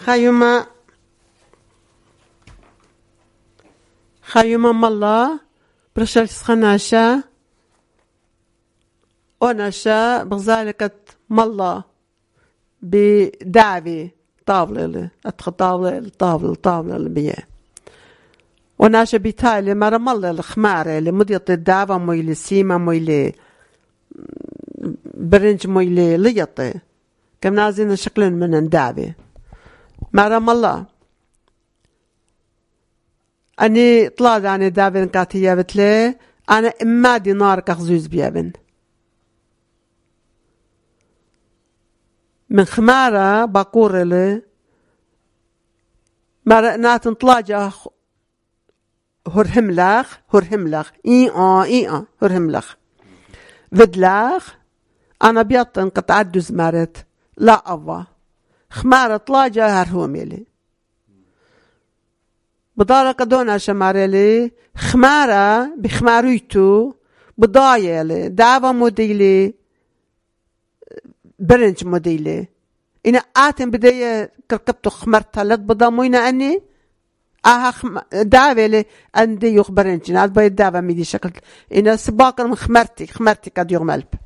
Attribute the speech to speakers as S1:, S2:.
S1: خيما مالله برشل سخناشا وناشا بغزالكة مالله بدعوي طاولة أدخل طاولة البيع وناشا بيتالي مرة مالله الخمارة لمدية الدعوة مويلي سيما مويلي برنج مويلي ليطي كم نازين شكلين من الدعوة مرة مالله أني طلعت عن دابن كاتية بتلي أنا إما دينار كخزوز بيابن من خمارة باقور لي مرة نات طلاجة هرهملخ هرهملخ بدلخ أنا بيطن قطعة دوز مارت لا أبا خمارة طلاجة هرهوميلي بدارك دونا شمارلي خمارة بخمارويتو بضايلي دعوة موديلي برنج موديلي إنا آتن بداية كركبتو خمرتها لك بضاموينا أني دعوة لي أندي يخبرنج ناد باي دعوة ميدي شكل إنا سباقا من خمرتي كاد يوم ألب